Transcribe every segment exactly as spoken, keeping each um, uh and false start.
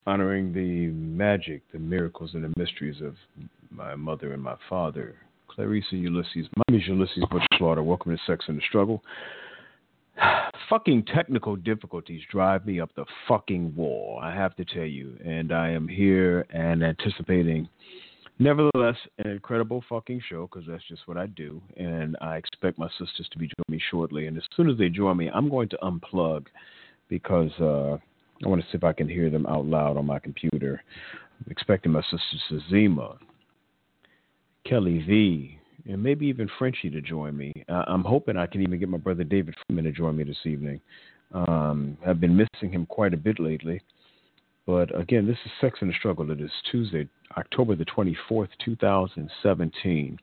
honoring the magic, the miracles, and the mysteries of my mother and my father, Clarice and Ulysses. My name is Ulysses Butch Slaughter. Welcome to Sex and the Struggle. Fucking technical difficulties drive me up the fucking wall, I have to tell you. And I am here and anticipating, nevertheless, an incredible fucking show because that's just what I do. And I expect my sisters to be joining me shortly. And as soon as they join me, I'm going to unplug because uh, I want to see if I can hear them out loud on my computer. I'm expecting my sister Zima, Kelly V, and maybe even Frenchie to join me. Uh, I'm hoping I can even get my brother David Freeman to join me this evening. Um, I've been missing him quite a bit lately. But again, this is Sex and the Struggle. It is Tuesday, October the twenty-fourth, twenty seventeen.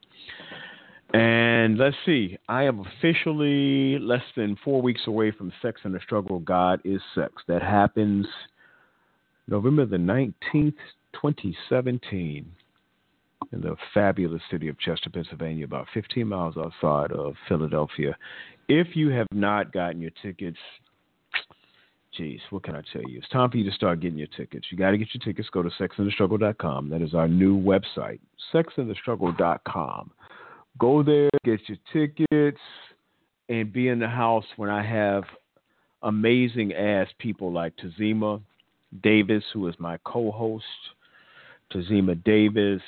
And let's see, I am officially less than four weeks away from Sex and the Struggle, God is Sex. That happens November the nineteenth, twenty seventeen. In the fabulous city of Chester, Pennsylvania, about fifteen miles outside of Philadelphia. If you have not gotten your tickets, geez, what can I tell you? It's time for you to start getting your tickets. You got to get your tickets. Go to sex and the struggle dot com. That is our new website, sex and the struggle dot com. Go there, get your tickets, and be in the house when I have amazing ass people like Tazima Davis, who is my co-host. Tazima Davis.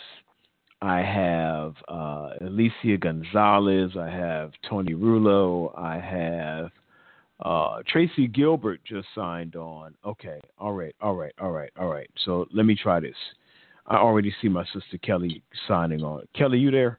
I have uh, Alicia Gonzalez. I have Tony Rulo. I have uh, Tracy Gilbert just signed on. Okay, all right, all right, all right, all right. So let me try this. I already see my sister Kelly signing on. Kelly, you there?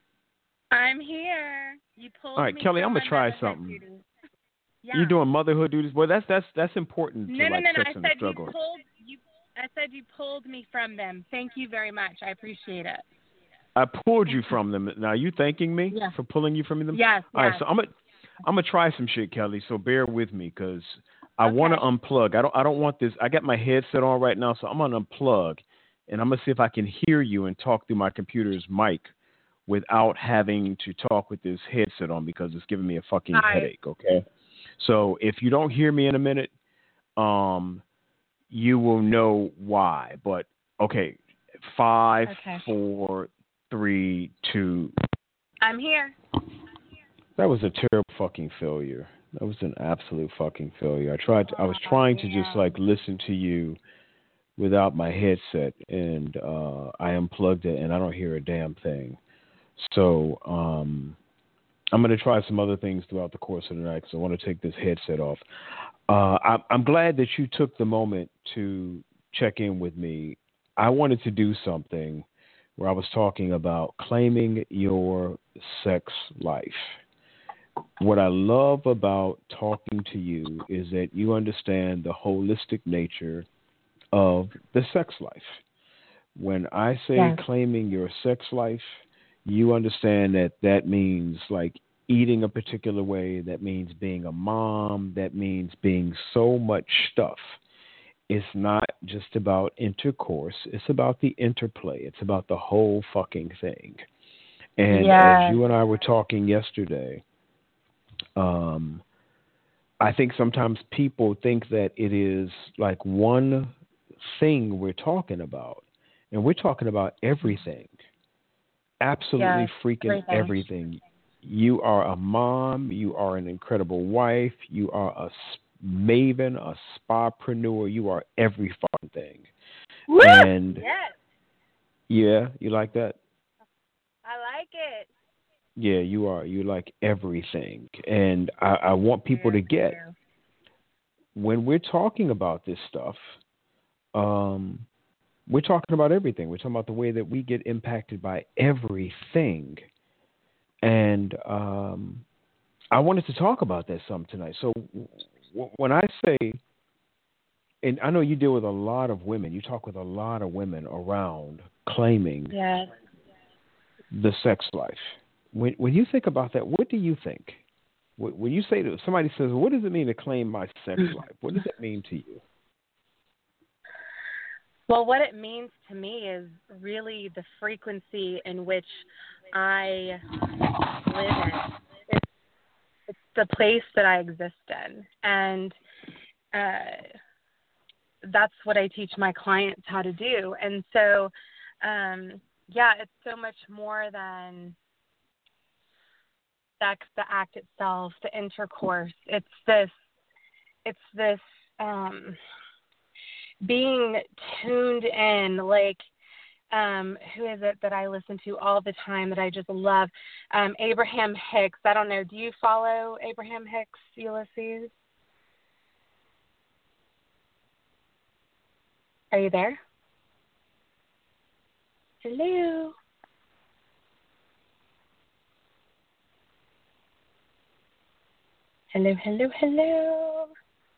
I'm here. You pulled all right, me Kelly, I'm from gonna try motherhood something. duties. Yeah. You're doing motherhood duties. Well, that's that's that's important No, to no, like no, no. Sex I and the said you Struggle. pulled you. I said you pulled me from them. Thank you very much. I appreciate it. I pulled you from them. Now, are you thanking me yeah. for pulling you from them? Yes. All yes. right, so I'm gonna I'm gonna try some shit, Kelly. So bear with me, cause I okay. want to unplug. I don't I don't want this. I got my headset on right now, so I'm gonna unplug, and I'm gonna see if I can hear you and talk through my computer's mic without having to talk with this headset on because it's giving me a fucking Hi. headache. Okay, so if you don't hear me in a minute, um, you will know why. But okay, five, okay. four. Three, two. I'm here. That was a terrible fucking failure. That was an absolute fucking failure. I tried. To, I was trying to just like listen to you without my headset, and uh, I unplugged it, and I don't hear a damn thing. So um, I'm going to try some other things throughout the course of the night because I want to take this headset off. Uh, I, I'm glad that you took the moment to check in with me. I wanted to do something where I was talking about claiming your sex life. What I love about talking to you is that you understand the holistic nature of the sex life. When I say yes. claiming your sex life, you understand that that means like eating a particular way, that means being a mom, that means being so much stuff. It's not just about intercourse. It's about the interplay. It's about the whole fucking thing. And yes. as you and I were talking yesterday, um, I think sometimes people think that it is like one thing we're talking about. And we're talking about everything. Absolutely yes, freaking everything. everything. You are a mom. You are an incredible wife. You are a maven, a spapreneur. You are every fucking thing. Woo! And yes. yeah, you like that? I like it. Yeah, you are. You like everything. And I, I want people to get when we're talking about this stuff, um, we're talking about everything. We're talking about the way that we get impacted by everything. And um, I wanted to talk about that some tonight. So w- when I say, and I know you deal with a lot of women, you talk with a lot of women around claiming yes. the sex life. When when you think about that, what do you think? When you say to somebody says, "What does it mean to claim my sex life?" What does it mean to you? Well, what it means to me is really the frequency in which I live in. It's, it's the place that I exist in. And uh, that's what I teach my clients how to do. And so, um, yeah, it's so much more than sex, the act itself, the intercourse. It's this, it's this, um, being tuned in, like, um, who is it that I listen to all the time that I just love? Um, Abraham Hicks. I don't know. Do you follow Abraham Hicks, Ulysses? Are you there? Hello? Hello, hello, hello.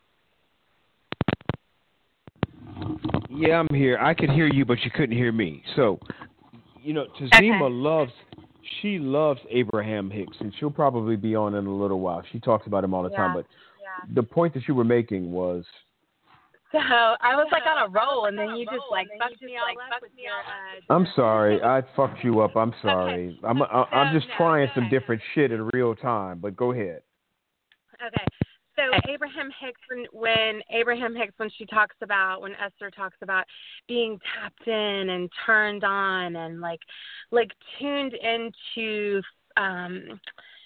Yeah, I'm here. I could hear you, but you couldn't hear me. So, you know, Tazima Okay. loves, she loves Abraham Hicks, and she'll probably be on in a little while. She talks about him all the time. Yeah. But the point that you were making was, So I was like on a roll, and then you just like fucked me all up with your. Uh, I'm sorry, I fucked you up. I'm sorry. Okay. I'm I, So, I'm just no, trying some okay. different shit in real time. But go ahead. Okay. So Abraham Hicks, when, when Abraham Hicks, when she talks about, when Esther talks about being tapped in and turned on and like, like tuned into, um,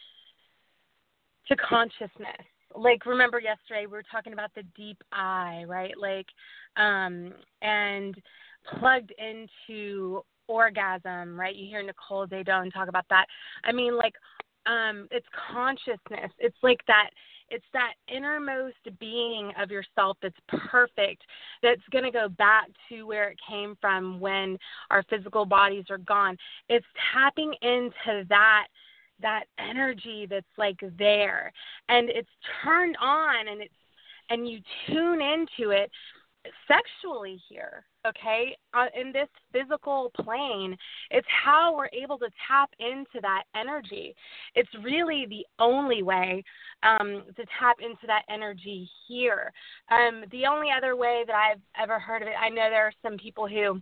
to consciousness. Like, remember yesterday we were talking about the deep eye, right? Like, um, and plugged into orgasm, right? You hear Nicole Zadone talk about that. I mean, like, um, it's consciousness. It's like that. It's that innermost being of yourself that's perfect, that's going to go back to where it came from when our physical bodies are gone. It's tapping into that that energy that's like there, and it's turned on, and it's and you tune into it sexually here, okay, uh, in this physical plane. It's how we're able to tap into that energy. It's really the only way um, to tap into that energy here. Um, the only other way that I've ever heard of it, I know there are some people who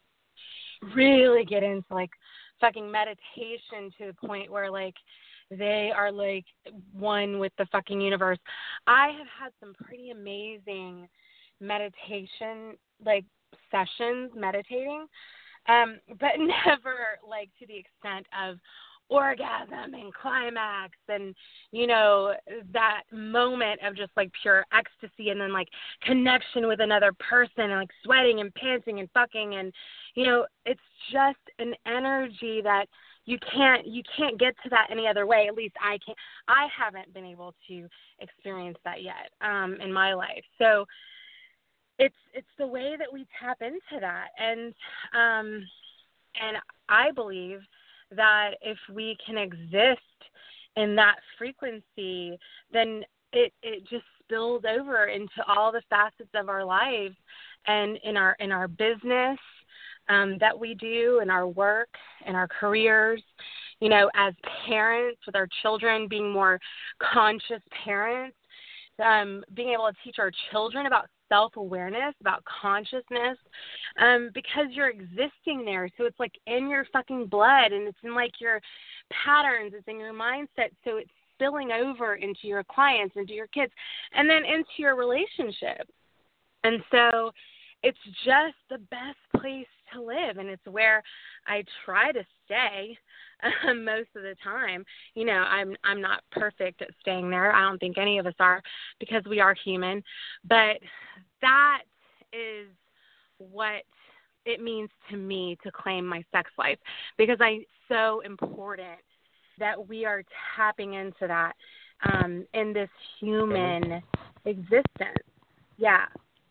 really get into like fucking meditation to the point where like they are like one with the fucking universe. I have had some pretty amazing meditation like sessions meditating, um, but never like to the extent of orgasm and climax and, you know, that moment of just like pure ecstasy and then like connection with another person and like sweating and panting and fucking, and, you know, it's just an energy that you can't you can't get to that any other way. At least I can't. I haven't been able to experience that yet um, in my life. So it's it's the way that we tap into that, and um, and I believe that if we can exist in that frequency, then it it just spills over into all the facets of our lives, and in our in our business um, that we do, in our work, in our careers, you know, as parents with our children, being more conscious parents, um, being able to teach our children about self-awareness, about consciousness, um, because you're existing there. So it's like in your fucking blood, and it's in like your patterns, it's in your mindset. So it's spilling over into your clients, into your kids, and then into your relationship. And so it's just the best place to live, and it's where I try to stay uh, most of the time. You know, I'm I'm not perfect at staying there. I don't think any of us are, because we are human. But that is what it means to me to claim my sex life, because I it's so important that we are tapping into that um, in this human existence. Yeah.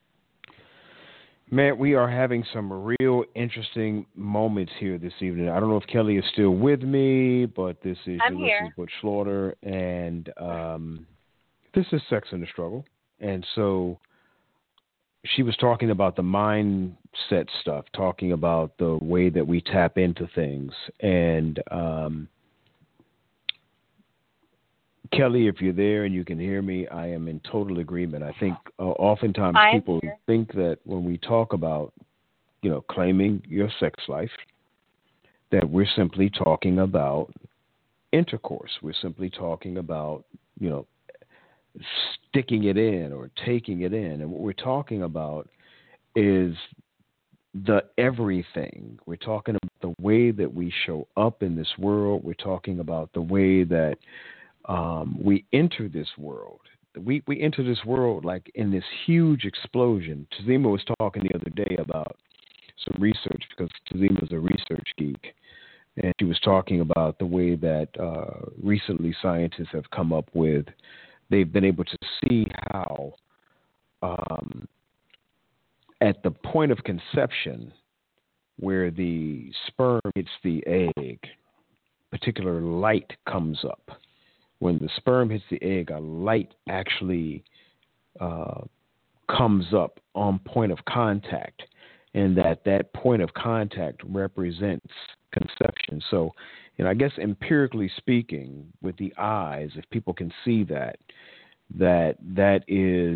Man, we are having some real interesting moments here this evening. I don't know if Kelly is still with me, but this is I'm Ulysses here. Butch Slaughter, and um, this is Sex in the Struggle. And so she was talking about the mindset stuff, talking about the way that we tap into things. And um, Kelly, if you're there and you can hear me, I am in total agreement. I think uh, oftentimes I'm people here. think that when we talk about, you know, claiming your sex life, that we're simply talking about intercourse. We're simply talking about, you know, sticking it in or taking it in. And what we're talking about is the everything. We're talking about the way that we show up in this world. We're talking about the way that um, we enter this world. We we enter this world like in this huge explosion. Tazima was talking the other day about some research because Tazima is a research geek. And she was talking about the way that uh, recently scientists have come up with, they've been able to see how um, at the point of conception where the sperm hits the egg, particular light comes up. When the sperm hits the egg, a light actually uh, comes up on point of contact, and that that point of contact represents conception. So, you know, I guess empirically speaking, with the eyes, if people can see that, that that is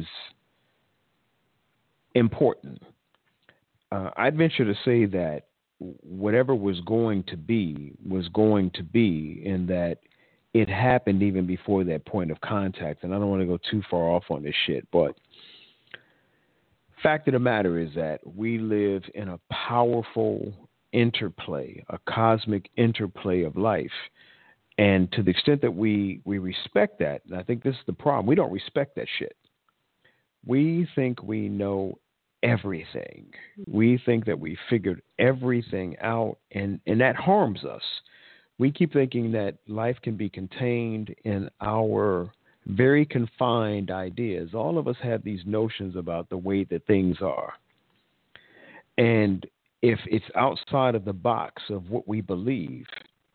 important. Uh, I'd venture to say that whatever was going to be was going to be, and that it happened even before that point of contact. And I don't want to go too far off on this shit, but fact of the matter is that we live in a powerful interplay, a cosmic interplay of life. And to the extent that we, we respect that, and I think this is the problem, we don't respect that shit. We think we know everything. We think that we figured everything out, and, and that harms us. We keep thinking that life can be contained in our very confined ideas. All of us have these notions about the way that things are. And if it's outside of the box of what we believe,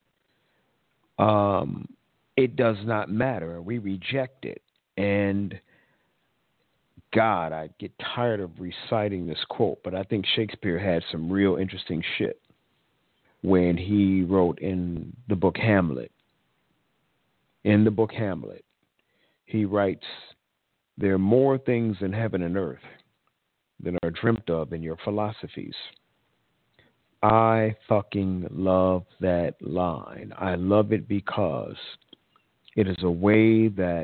um, it does not matter. We reject it. And God, I get tired of reciting this quote, but I think Shakespeare had some real interesting shit when he wrote in the book Hamlet. In the book Hamlet, he writes, "There are more things in heaven and earth than are dreamt of in your philosophies." I fucking love that line. I love it because it is a way that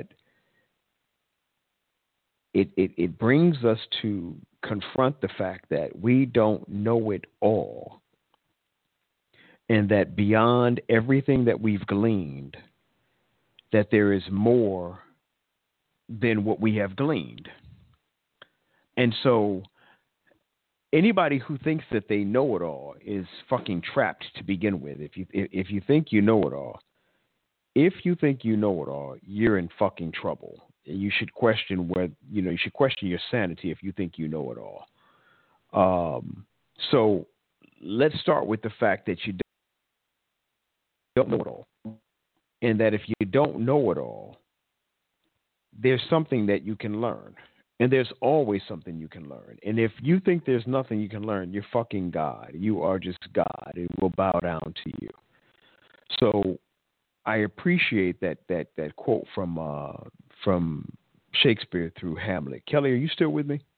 it, it, it brings us to confront the fact that we don't know it all, and that beyond everything that we've gleaned, that there is more than what we have gleaned. And so anybody who thinks that they know it all is fucking trapped to begin with. If you if you think you know it all, if you think you know it all, you're in fucking trouble. You should question where you know you should question your sanity if you think you know it all. Um, so let's start with the fact that you don't know it all, and that if you don't know it all, there's something that you can learn. And there's always something you can learn. And if you think there's nothing you can learn, you're fucking God. You are just God. It will bow down to you. So I appreciate that that that quote from uh, from Shakespeare through Hamlet. Kelly, are you still with me?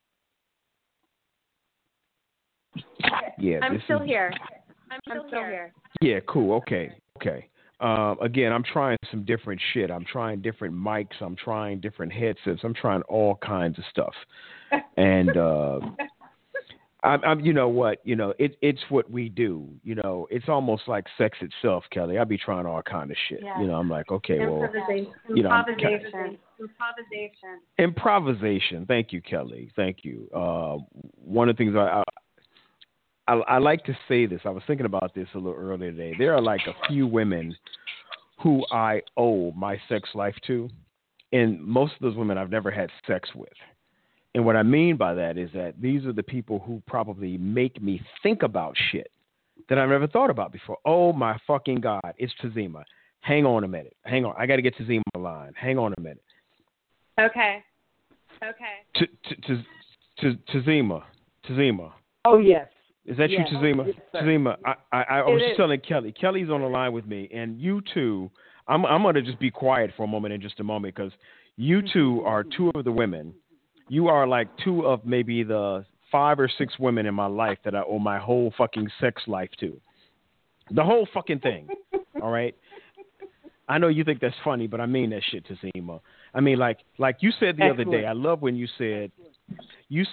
Yeah, I'm this still is... here. I'm still, I'm still here. here. Yeah, cool. Okay, okay. Uh, again, I'm trying some different shit. I'm trying different mics. I'm trying different headsets. I'm trying all kinds of stuff. And uh, I'm, I'm, you know what? You know, it, it's what we do. You know, it's almost like sex itself, Kelly. I be trying all kind of shit. Yeah. You know, I'm like, okay, well, you know, improvisation. Improvisation. Improvisation. Thank you, Kelly. Thank you. Uh, one of the things I, I I, I like to say this. I was thinking about this a little earlier today. There are like a few women who I owe my sex life to, and most of those women I've never had sex with. And what I mean by that is that these are the people who probably make me think about shit that I've never thought about before. Oh my fucking God, it's Tazima. Hang on a minute. Hang on. I got to get Tazima on the line. Hang on a minute. Okay. Okay. Tazima. Tazima. Oh, yes. Is that yes. you, Tazima? Yes, Tazima, I, I, I was it just is. telling Kelly. Kelly's on the line with me, and you two, I'm, I'm going to just be quiet for a moment in just a moment because you two are two of the women. You are like two of maybe the five or six women in my life that I owe my whole fucking sex life to. The whole fucking thing, all right? I know you think that's funny, but I mean that shit, Tazima. I mean, like like you said the Excellent. other day, I love when you said, you said,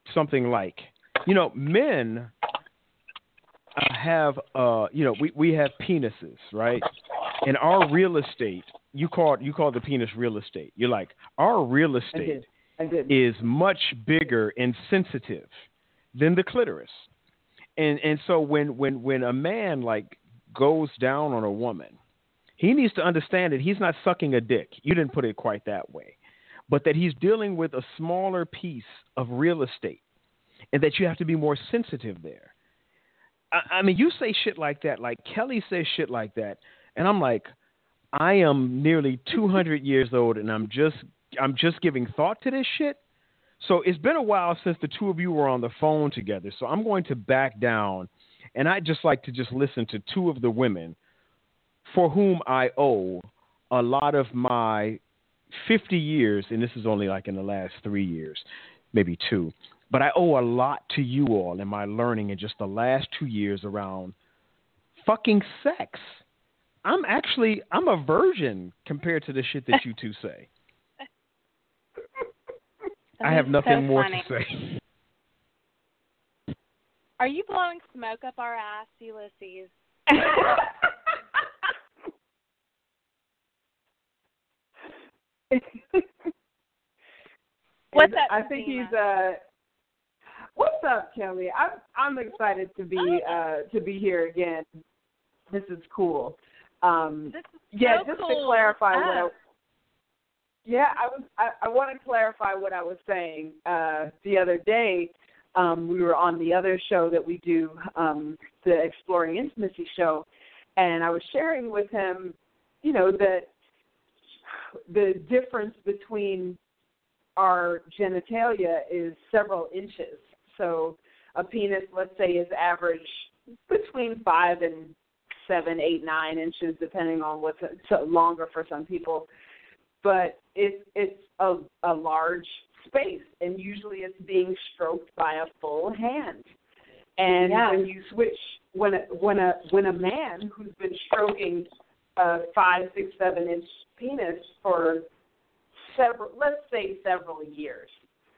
something like, you know, men uh, have, uh, you know, we, we have penises, right? And our real estate, you call you call the penis real estate. You're like, our real estate I did. I did. is much bigger and sensitive than the clitoris. And and so when, when, when a man like goes down on a woman, he needs to understand that he's not sucking a dick. You didn't put it quite that way. But that he's dealing with a smaller piece of real estate and that you have to be more sensitive there. I, I mean, you say shit like that, like Kelly says shit like that, and I'm like, I am nearly two hundred years old and I'm just I'm just giving thought to this shit. So it's been a while since the two of you were on the phone together. So I'm going to back down, and I'd just like to just listen to two of the women for whom I owe a lot of my fifty years, and this is only like in the last three years, maybe two, but I owe a lot to you all in my learning in just the last two years around fucking sex. I'm actually, I'm a virgin compared to the shit that you two say. I have nothing so more funny. to say. Are you blowing smoke up our ass, Ulysses? What's up, I think Christina? he's uh what's up, Kelly? I'm I'm excited to be uh to be here again. This is cool. Um This is yeah, so just cool. to clarify Oh. what I Yeah, I was I, I want to clarify what I was saying. Uh the other day, um, we were on the other show that we do, um, the Exploring Intimacy show, and I was sharing with him, you know, that the difference between our genitalia is several inches. So a penis, let's say, is average between five and seven, eight, nine inches, depending on what's so longer for some people. But it's it's a, a large space, and usually it's being stroked by a full hand. And Yeah. when you switch, when a, when a when a man who's been stroking a five, six, seven inch penis for several, let's say several years,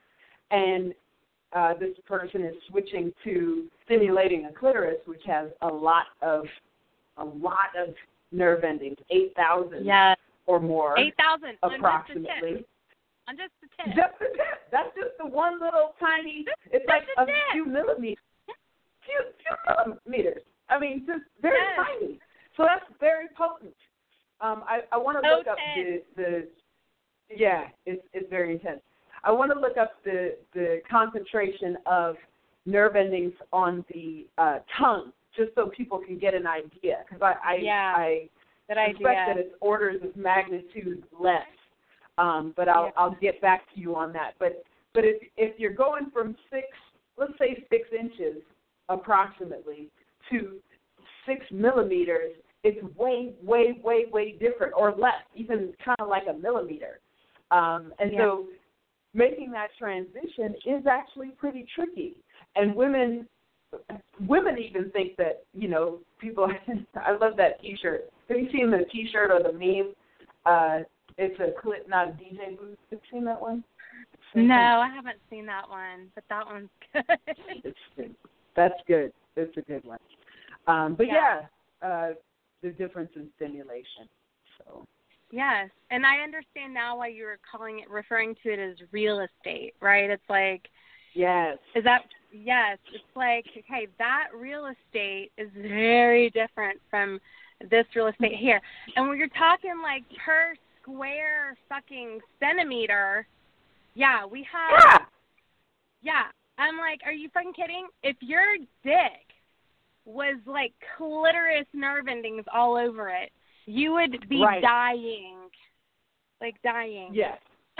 and uh, this person is switching to stimulating a clitoris, which has a lot of a lot of nerve endings, eight thousand Yeah. or more, eight thousand approximately. On just the tip. Just the tip. That's just the one little tiny. It's Just like the a tip. few millimeters. Few, few millimeters. I mean, just very Yes. tiny. So that's very potent. Um, I, I want to So look up the, tense. the. Yeah, it's it's very intense. I want to look up the the concentration of nerve endings on the uh, tongue, just so people can get an idea. Because I I, Yeah. I Good suspect idea. that it's orders of magnitude less. Um, but I'll Yeah. I'll get back to you on that. But but if if you're going from six, let's say six inches approximately, to six millimeters, it's way way way way different, or less, even kind of like a millimeter. Um, and Yeah. so making that transition is actually pretty tricky. And women women even think that, you know, people. I love that T-shirt. Have you seen the T-shirt or the meme? Uh, It's a clip, not a D J booth. Have you seen that one? No, I haven't seen that one, but that one's good. It's good. That's good. It's a good one. Um, but yeah, Yeah. uh, the difference in stimulation. So Yes, and I understand now why you were calling it, referring to it as real estate, right? It's like, yes, is that, yes, it's like, okay, that real estate is very different from this real estate here. And when you're talking like per square fucking centimeter, yeah, we have, yeah, yeah, I'm like, are you fucking kidding? If your dick was like clitoris nerve endings all over it, you would be Right. dying, like dying. yes.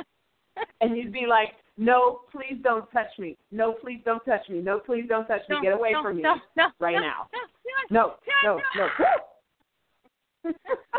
And you'd be like, no, please don't touch me. No, please don't touch me. No, please don't touch me. No, Get away no, from me no, no, right no, now. No, No, no, no.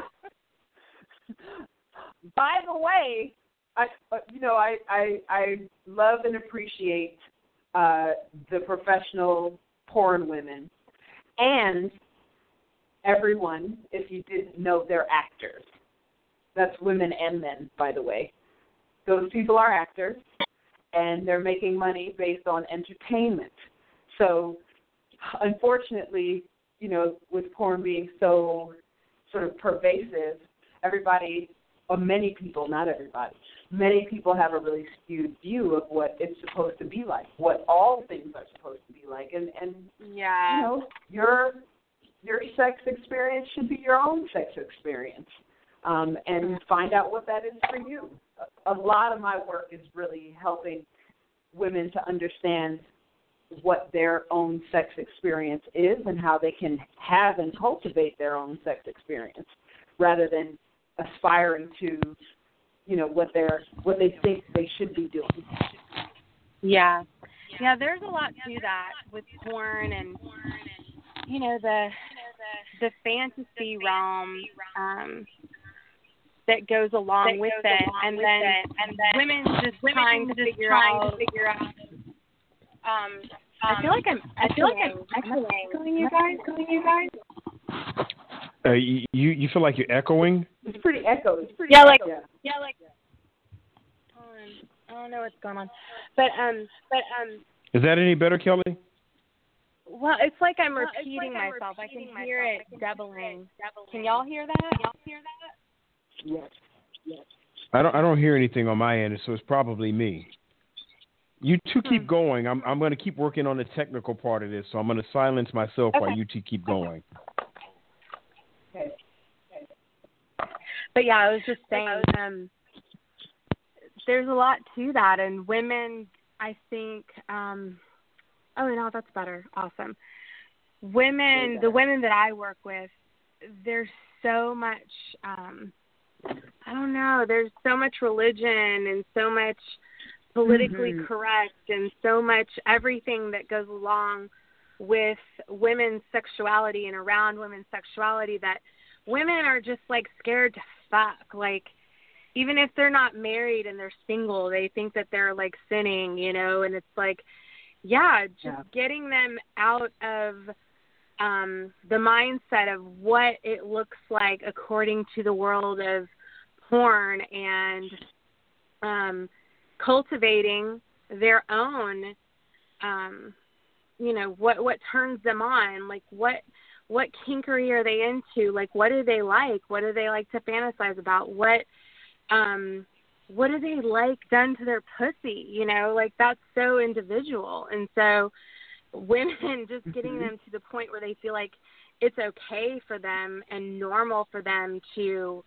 By the way, I uh, you know I, I I love and appreciate uh, the professional porn women, and everyone. If you didn't know, they're actors. That's women and men, by the way. Those people are actors, and they're making money based on entertainment. So, unfortunately, you know, with porn being so sort of pervasive, everybody, or many people, not everybody, many people have a really skewed view of what it's supposed to be like, what all things are supposed to be like. And, and yeah. you know, your your sex experience should be your own sex experience. Um, and find out what that is for you. A, a lot of my work is really helping women to understand what their own sex experience is and how they can have and cultivate their own sex experience rather than aspiring to, you know, what they're what they think they should be doing. Yeah. Yeah, there's a lot to that with porn and, you know, the the fantasy realm um, that goes along that with goes it, along and, with then, it. and then women just women trying to figure trying out. To figure out um, I feel like I'm. I feel like I'm echoing. Echoing you guys. Echoing you guys. Uh, you you feel like you're echoing? It's pretty echo. It's pretty. Yeah, echo. like yeah, like. Um, I don't know what's going on, but um, but um. Is that any better, Kelly? Well, it's like I'm well, repeating like myself. I'm repeating I can hear myself. it doubling. Can y'all hear that? Can y'all hear that? Yes. Yes. I don't. I don't hear anything on my end, so it's probably me. You two keep going. I'm I'm going to keep working on the technical part of this, so I'm going to silence myself okay. while you two keep going. Okay. But yeah, I was just saying, um, there's a lot to that, and women, I think, um, oh no, that's better. Awesome. Women, the women that I work with, there's so much, um, I don't know, there's so much religion and so much politically mm-hmm. correct and so much everything that goes along with women's sexuality and around women's sexuality that women are just like scared to fuck. Like, even if they're not married and they're single, they think that they're like sinning, you know, and it's like, yeah, just yeah. getting them out of um, the mindset of what it looks like according to the world of porn and um, cultivating their own, um, you know, what what turns them on, like what what kinkery are they into, like what do they like, what do they like to fantasize about, what um, what do they like done to their pussy, you know, like that's so individual. And so women just getting mm-hmm. them to the point where they feel like it's okay for them and normal for them to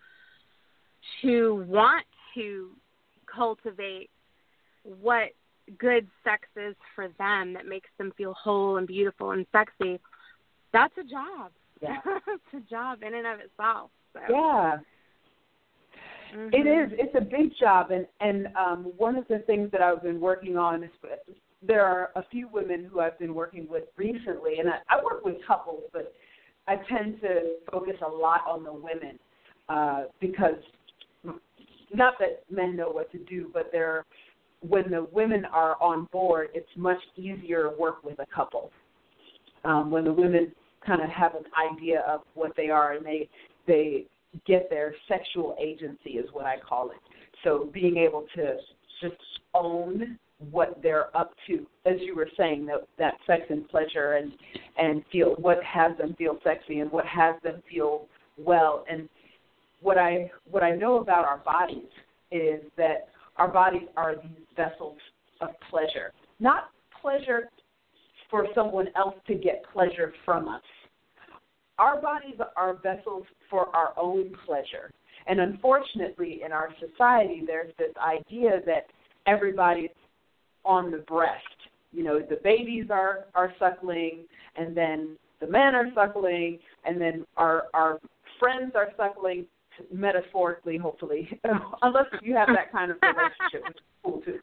to want to cultivate what good sex is for them that makes them feel whole and beautiful and sexy. That's a job. Yeah. It's a job in and of itself. So. Yeah. Mm-hmm. It is. It's a big job. And, and um, one of the things that I've been working on is there are a few women who I've been working with recently, and I, I work with couples, but I tend to focus a lot on the women uh, because not that men know what to do, but they're when the women are on board, it's much easier to work with a couple. Um, when the women kind of have an idea of what they are and they they get their sexual agency is what I call it. So being able to just own what they're up to, as you were saying, that, that sex and pleasure and, and feel what has them feel sexy and what has them feel well. And what I what I know about our bodies is that our bodies are these vessels of pleasure, not pleasure for someone else to get pleasure from us. Our bodies are vessels for our own pleasure. And unfortunately, in our society, there's this idea that everybody's on the breast. You know, the babies are, are suckling, and then the men are suckling, and then our our friends are suckling, metaphorically, hopefully, unless you have that kind of relationship, which is cool too.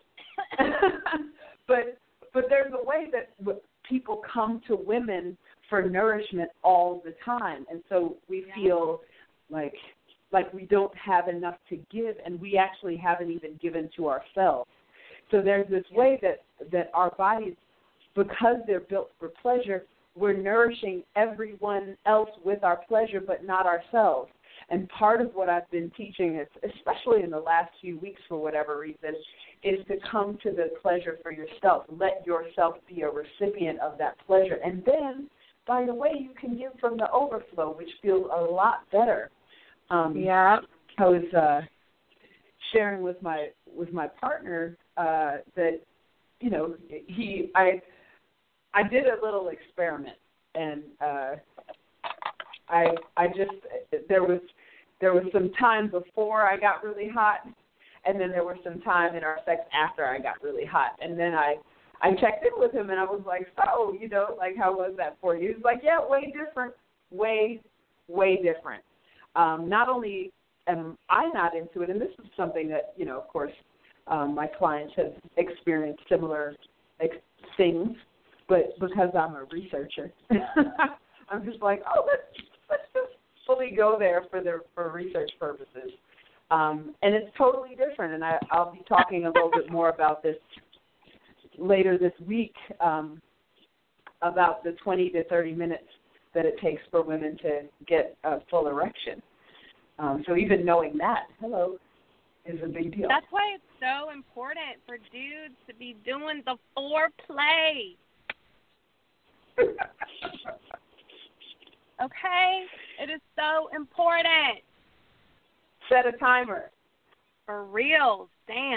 but but there's a way that people come to women for nourishment all the time, and so we feel like like we don't have enough to give, and we actually haven't even given to ourselves. So there's this way that, that our bodies, because they're built for pleasure, we're nourishing everyone else with our pleasure, but not ourselves. And part of what I've been teaching, is, especially in the last few weeks for whatever reason, is to come to the pleasure for yourself. Let yourself be a recipient of that pleasure. And then, by the way, you can give from the overflow, which feels a lot better. Um, yeah. I was uh, sharing with my with my partner uh, that, you know, he I I did a little experiment, and uh, I I just there was there was some time before I got really hot, and then there was some time in our sex after I got really hot, and then I I checked in with him and I was like, so, you know, like, how was that for you? He's like, yeah, way different, way way different. Um, not only am I not into it, and this is something that, you know, of course, um, my clients have experienced similar ex- things, but because I'm a researcher, I'm just like, oh, let's let's just fully go there for the for research purposes. Um, and it's totally different, and I, I'll be talking a little bit more about this later this week, um, about the twenty to thirty minutes that it takes for women to get a full erection. Um, so even knowing that, hello, is a big deal. That's why it's so important for dudes to be doing the foreplay. Okay? It is so important. Set a timer. For real. Damn.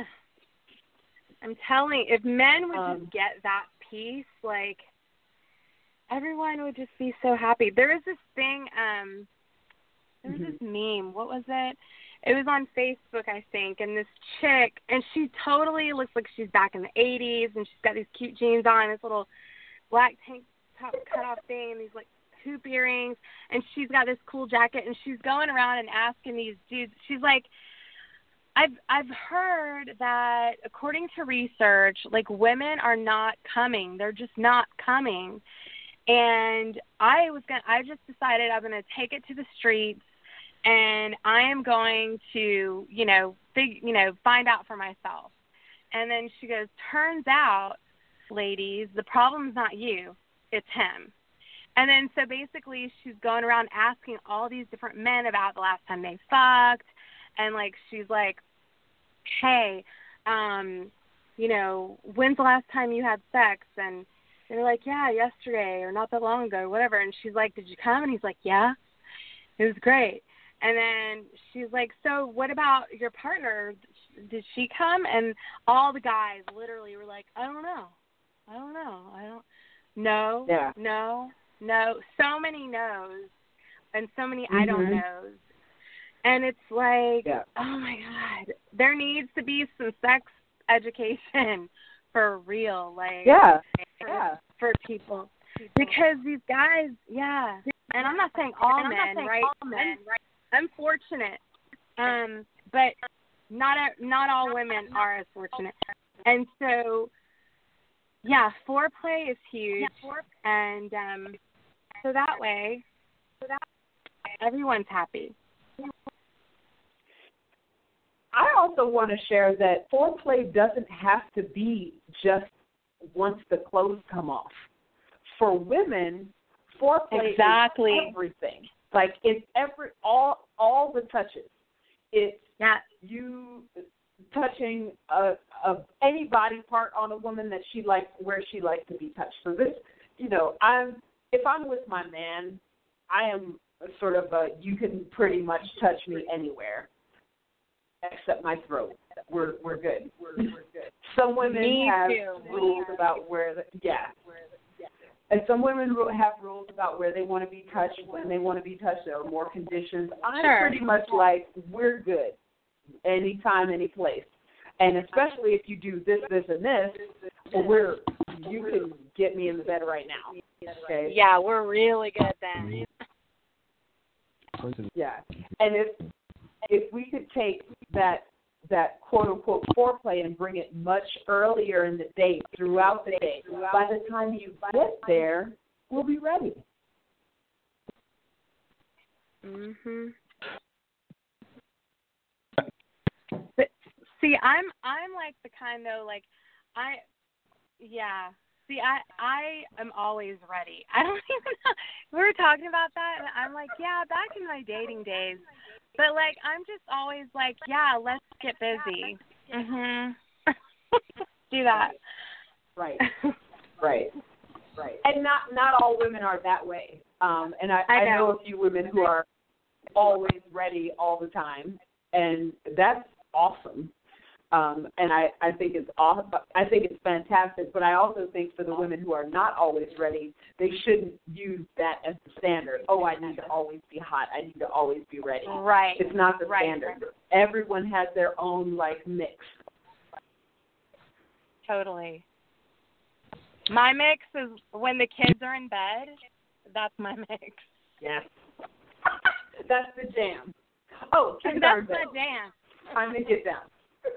I'm telling you, if men would Um, just get that piece, like, everyone would just be so happy. There was this thing, um, there was mm-hmm. this meme. What was it? It was on Facebook, I think, and this chick, and she totally looks like she's back in the eighties, and she's got these cute jeans on, this little black tank top cut-off thing, and these, like, hoop earrings, and she's got this cool jacket, and she's going around and asking these dudes, she's like, I've I've heard that according to research, like, women are not coming. They're just not coming. And I was gonna I just decided I'm gonna take it to the streets, and I am going to, you know, fig, you know, find out for myself. And then she goes, turns out, ladies, the problem's not you, it's him. And then so basically she's going around asking all these different men about the last time they fucked. And, like, she's like, hey, um, you know, when's the last time you had sex? And they're like, yeah, yesterday or not that long ago, whatever. And she's like, did you come? And he's like, yeah, it was great. And then she's like, so what about your partner? Did she come? And all the guys literally were like, I don't know. I don't know. I don't No, yeah. no, no. So many no's and so many Mm-hmm. I don't knows. And it's like, yeah. oh, my God, there needs to be some sex education for real, like, Yeah, for, yeah. for people. Because these guys, yeah, and I'm not saying all men, saying right? All men, right? I'm fortunate, um, but not a, not all women are as fortunate. And so, yeah, foreplay is huge, and um, so that way, so that everyone's happy. I also want to share that foreplay doesn't have to be just once the clothes come off. For women, foreplay exactly. is everything. Like, it's every all all the touches. It's yeah. you touching a, a any body part on a woman that she likes, where she likes to be touched. So this, you know, I'm if I'm with my man, I am sort of a you can pretty much touch me anywhere except my throat. We're we're good. We're, we're good. Some women Me have too. rules about where the, yeah. And some women have rules about where they want to be touched, when they want to be touched. There are more conditions. I'm sure. pretty much like, we're good, anytime, any place. And especially if you do this, this, and this, well, we're you can get me in the bed right now. Okay. Yeah, we're really good then. Yeah, and if if we could take that that quote unquote foreplay and bring it much earlier in the day, throughout the day, by the time you get there, we'll be ready. Mhm. But see, I'm I'm like the kind though, like I, yeah. See, I I am always ready. I don't even know. We were talking about that, and I'm like, yeah, back in my dating days, But like, I'm just always like, yeah, let's get busy. Mhm. Do that. Right. Right. Right. And not not all women are that way. Um, and I, I, know. I know a few women who are always ready all the time, and that's awesome. Um, and I, I think it's awesome. I think it's fantastic. But I also think for the women who are not always ready, they shouldn't use that as the standard. Oh, I need to always be hot. I need to always be ready. Right. It's not the right. standard. Everyone has their own like mix. Totally. My mix is when the kids are in bed. That's my mix. Yes. That's the jam. Oh, kids that's are in bed. my jam. Time to get down.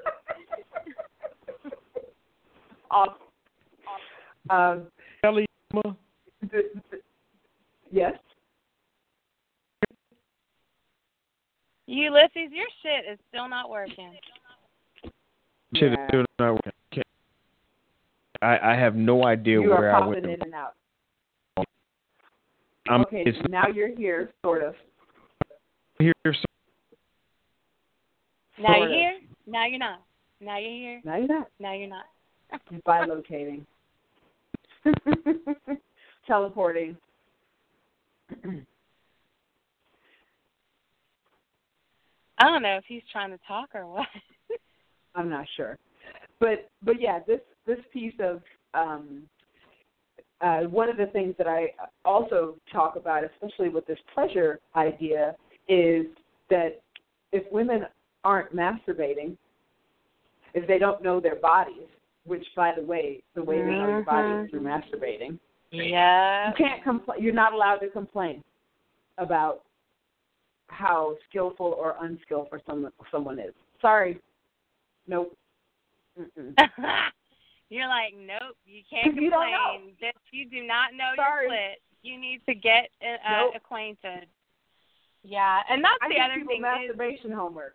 Awesome. Um, Kelly, the, the, yes. Ulysses, your shit is still not working. Shit is Yeah. still not working. I, I have no idea You where are I popping went. in and out. I'm Okay, it's now you're here, sort of. here. Now Sort you're of. here. Now you're not. Now you're here. Now you're not. Now you're not. You're bilocating. Teleporting. I don't know if he's trying to talk or what. I'm not sure. But but yeah, this this piece of um, uh, one of the things that I also talk about, especially with this pleasure idea, is that if women aren't masturbating, if they don't know their bodies, which by the way, the way they know your body is through masturbating. Yeah. You can't compl- You're not allowed to complain about how skillful or unskillful someone someone is. Sorry. Nope. Mm-mm. You're like, nope, you can't You don't know. complain. That you do not know Sorry. your clit. You need to get uh, Nope. acquainted. Yeah, and that's I the give other people thing masturbation is, homework.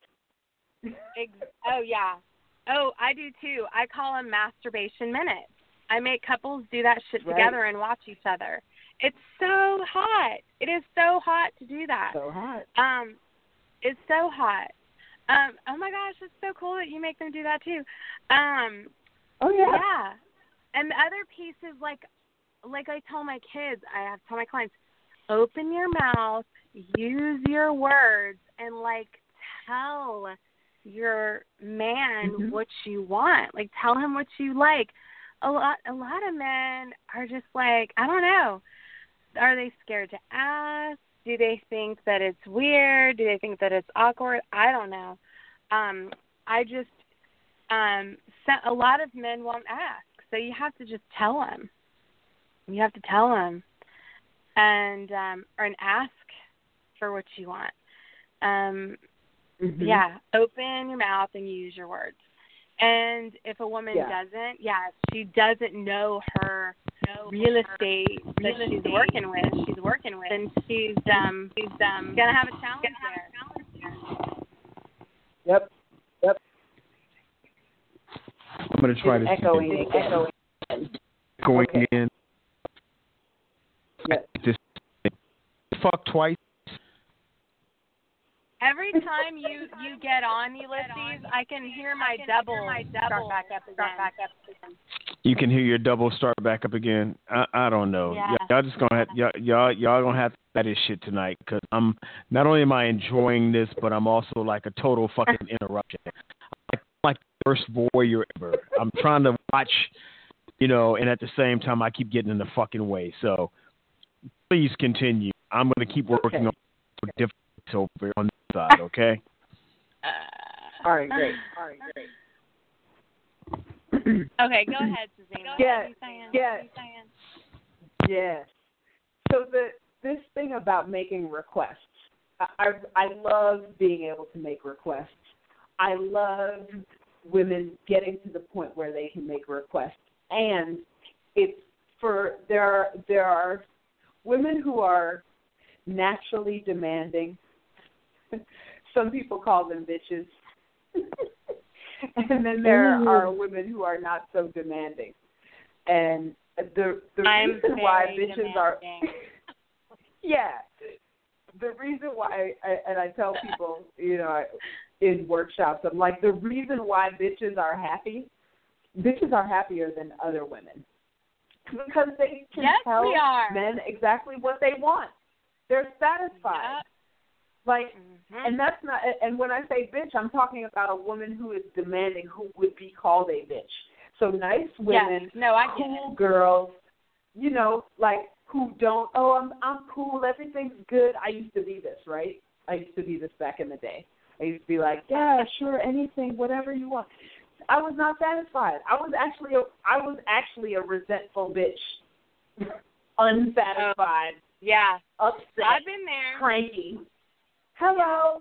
ex- oh yeah, oh I do too. I call them masturbation minutes. I make couples do that shit Right. together and watch each other. It's so hot. It is so hot to do that. So hot. Um, it's so hot. Um, oh my gosh, it's so cool that you make them do that too. Um, Oh yeah. yeah. And the other piece is like, like I tell my kids, I have to tell my clients, open your mouth, use your words, and like tell your man Mm-hmm. what you want. Like tell him what you like. A lot, a lot of men are just like, I don't know. Are they scared to ask? Do they think that it's weird? Do they think that it's awkward? I don't know. Um, I just, um, a lot of men won't ask, so you have to just tell them. You have to tell them, and um, or and ask for what you want. Um, Mm-hmm. Yeah, open your mouth and use your words. And if a woman Yeah. doesn't, yeah, if she doesn't know her real estate that she's working with, she's working with, and she's um she's um gonna have a challenge there. Yep. Yep. I'm gonna try It's this echoing. again. Echoing. Going Okay. in. Yep. This fuck twice. Every time you you get on, Ulysses, I can hear my double start back up again. You can hear your double start back up again. I, I don't know. Yeah. Y- y'all just gonna have y'all y'all y'all gonna have to do this shit tonight because I'm not only am I enjoying this, but I'm also like a total fucking interruption. I'm like, I'm like the worst voyeur ever. I'm trying to watch, you know, and at the same time I keep getting in the fucking way. So please continue. I'm gonna keep working Okay. on different over on this side. Okay. Uh, All right, great. All right, great. Okay, go ahead, Susanna. Yeah, What are you saying? yeah. What are you saying? Yes. So the this thing about making requests, I, I I love being able to make requests. I love women getting to the point where they can make requests, and it's for there are there are women who are naturally demanding. Some people call them bitches. And then there Ooh. are women who are not so demanding. And the the I'm reason why very bitches are demanding. yeah. the reason why, I, and I tell people, you know, I, in workshops, I'm like, the reason why bitches are happy, bitches are happier than other women. Because they can yes, tell we are. men exactly what they want. They're satisfied. Yep. Like, mm-hmm. and that's not, and when I say bitch, I'm talking about a woman who is demanding, who would be called a bitch. So nice women, yes. no, I cool get it. girls, you know, like, who don't, oh, I'm I'm cool, everything's good. I used to be this, right? I used to be this back in the day. I used to be like, yeah, sure, anything, whatever you want. I was not satisfied. I was actually a, I was actually a resentful bitch, unsatisfied, oh, yeah, upset, I've been there, cranky. Hello.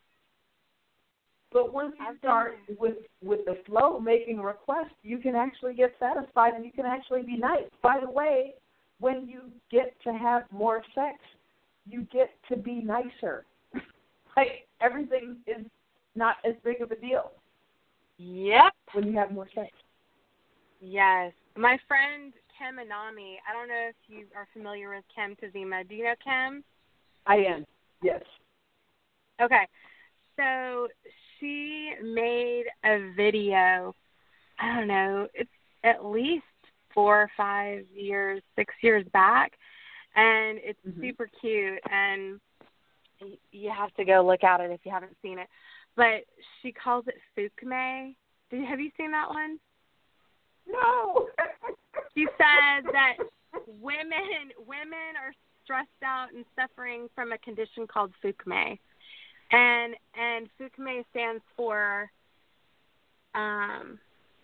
But once you I've start with with the flow, making requests, you can actually get satisfied and you can actually be nice. By the way, when you get to have more sex, you get to be nicer. Like, everything is not as big of a deal. Yep. When you have more sex. Yes. My friend Kim Anami, I don't know if you are familiar with Kim Kazima. Do you know Kim? I am, yes. Okay. So she made a video, I don't know, it's at least four or five years, six years back, and it's mm-hmm. super cute, and you have to go look at it if you haven't seen it. But she calls it Fukume. Did, have you seen that one? No. She said that women women are stressed out and suffering from a condition called Fukume. And and Fukume stands for um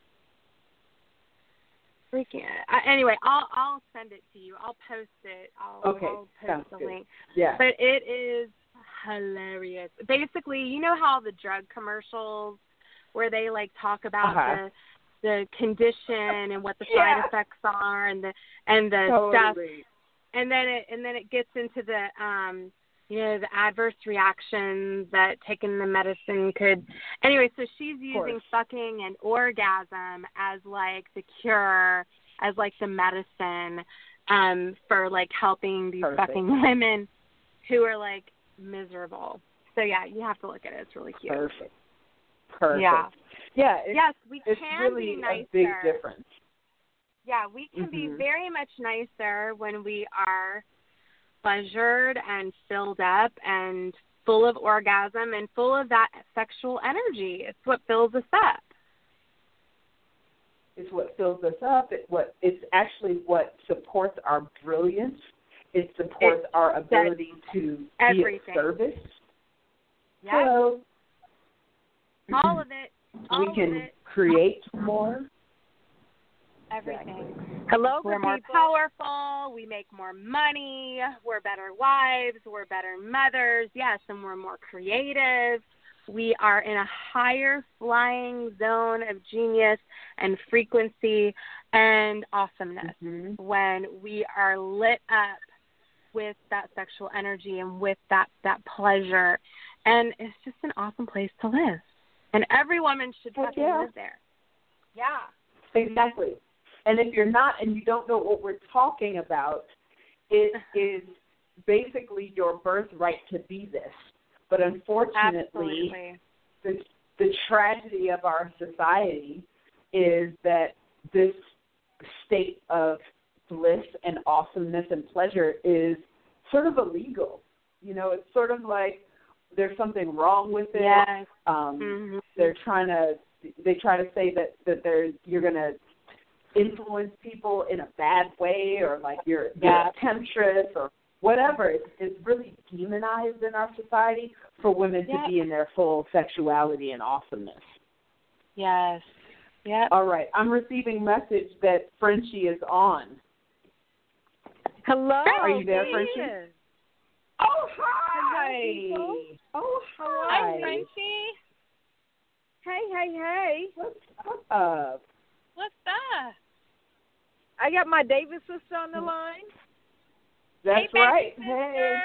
freaking uh, anyway, I'll I'll send it to you. I'll post it. I'll, okay. I'll post Sounds the good. link. Yeah. But it is hilarious. Basically, you know how the drug commercials where they like talk about uh-huh. the the condition and what the yeah. side effects are and the and the totally. stuff, and then it and then it gets into the um you know the adverse reactions that taking the medicine could. Anyway, so she's using fucking and orgasm as like the cure, as like the medicine um for like helping these Perfect. fucking women who are like miserable. So yeah, you have to look at it. It's really cute. Perfect. Perfect. Yeah. Yeah. It's, yes, we it's can really be nicer. a big difference. Yeah, we can mm-hmm. be very much nicer when we are pleasured and filled up and full of orgasm and full of that sexual energy. It's what fills us up. It's what fills us up. It what it's actually what supports our brilliance. It supports it, our ability to everything. be of service. Yep. So all of it. All we can of it. create more. Everything. Exactly. Hello, we're more people. Powerful. We make more money. We're better wives. We're better mothers. Yes, and we're more creative. We are in a higher flying zone of genius and frequency and awesomeness mm-hmm. when we are lit up with that sexual energy and with that, that pleasure. And it's just an awesome place to live. And every woman should fucking yeah. live there. Yeah. Exactly. And if you're not and you don't know what we're talking about, it is basically your birthright to be this. But unfortunately, the, the tragedy of our society is that this state of bliss and awesomeness and pleasure is sort of illegal. You know, it's sort of like there's something wrong with it. Yes. Um, mm-hmm. They're trying to, they try to say that, that they're, you're going to influence people in a bad way or like you're, yeah. you're a temptress or whatever. It's, it's really demonized in our society for women yep. to be in their full sexuality and awesomeness. Yes. Yep. All right. I'm receiving message that Frenchie is on. Hello. Are you there, Frenchie? Oh, hi. Hello, oh, hi. Hi, Frenchie. Hey, hey, hey. What's up? What's up? I got my Davis sister on the line. That's hey, right. Hey.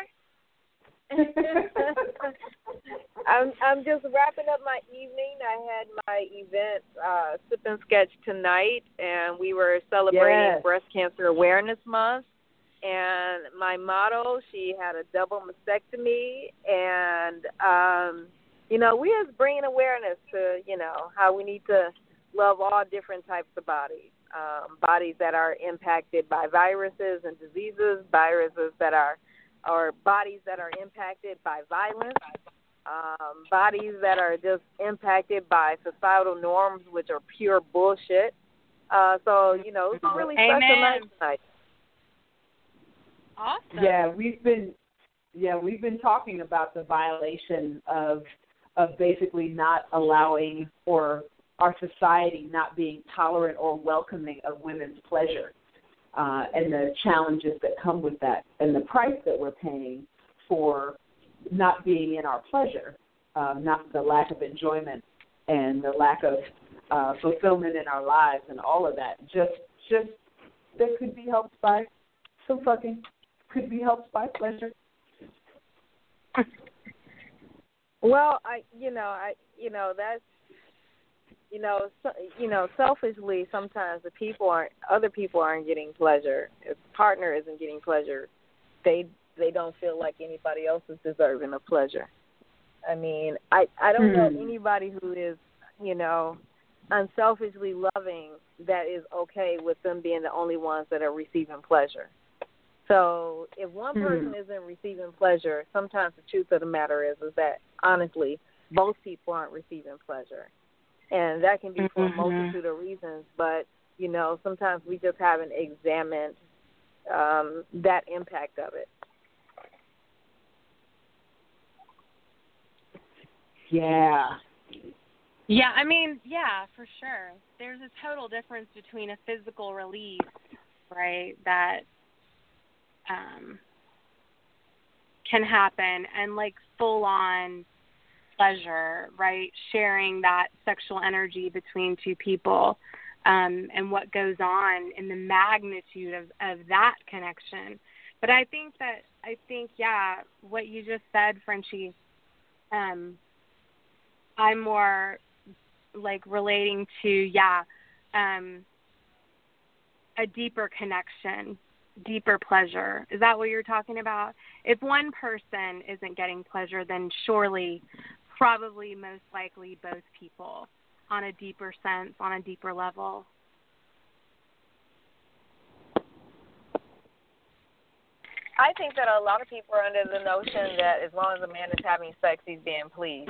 I'm I'm just wrapping up my evening. I had my event, uh, Sip and Sketch tonight, and we were celebrating yes. Breast Cancer Awareness Month. and my model, she had a double mastectomy, and um, you know, we was bringing awareness to, you know, how we need to love all different types of bodies, um, bodies that are impacted by viruses and diseases, viruses that are, or bodies that are impacted by violence, um, bodies that are just impacted by societal norms, which are pure bullshit. Uh, so, you know, it's a really Amen. special night tonight. Awesome. Yeah, we've been yeah, we've been talking about the violation of of basically not allowing, or our society not being tolerant or welcoming of women's pleasure, uh, and the challenges that come with that, and the price that we're paying for not being in our pleasure, um, not the lack of enjoyment and the lack of uh, fulfillment in our lives and all of that. Just, just that could be helped by some fucking, could be helped by pleasure. Well, I, you know, I, you know, that's, you know, so, you know, selfishly, sometimes the people aren't, other people aren't getting pleasure. If the partner isn't getting pleasure, they they don't feel like anybody else is deserving of pleasure. I mean, I I don't know anybody who is, you know, unselfishly loving that is okay with them being the only ones that are receiving pleasure. So if one person isn't receiving pleasure, sometimes the truth of the matter is is that, honestly, both people aren't receiving pleasure. And that can be for a multitude of reasons, but, you know, sometimes we just haven't examined um, that impact of it. Yeah. Yeah, I mean, yeah, for sure. There's a total difference between a physical release, right, that um, can happen, and, like, full-on pleasure, right, sharing that sexual energy between two people, um, and what goes on in the magnitude of, of that connection. But I think that, I think, yeah, what you just said, Frenchie, um, I'm more, like, relating to, yeah, um, a deeper connection, deeper pleasure. Is that what you're talking about? If one person isn't getting pleasure, then surely, probably, most likely, both people on a deeper sense, on a deeper level. I think that a lot of people are under the notion that as long as a man is having sex, he's being pleased.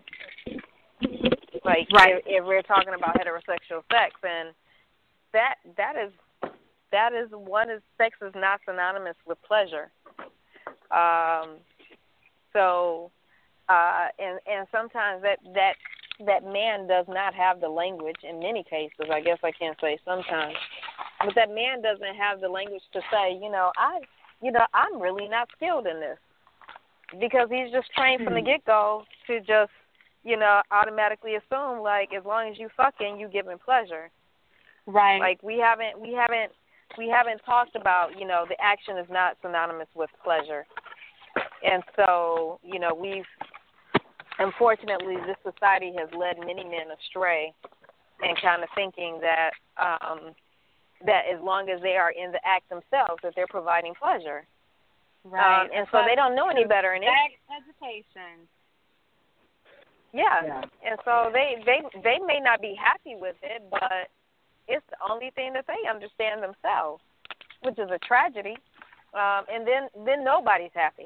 Like, right. if, if we're talking about heterosexual sex, and that that is that is one is sex is not synonymous with pleasure. Um, so, uh, and and sometimes that that that man does not have the language. In many cases, I guess I can't say sometimes, but that man doesn't have the language to say, you know, I, you know, I'm really not skilled in this, because he's just trained from the get go to just, you know, automatically assume, like, as long as you fucking, you giving pleasure. Right. Like, we haven't, we haven't, we haven't talked about, you know, the action is not synonymous with pleasure. And so, you know, we've, unfortunately, this society has led many men astray and kind of thinking that, um, that as long as they are in the act themselves, that they're providing pleasure. Right. Um, and so they don't know any better. And education. Yeah. yeah, and so they, they they may not be happy with it, but it's the only thing that they understand themselves, which is a tragedy. Um, and then, then nobody's happy.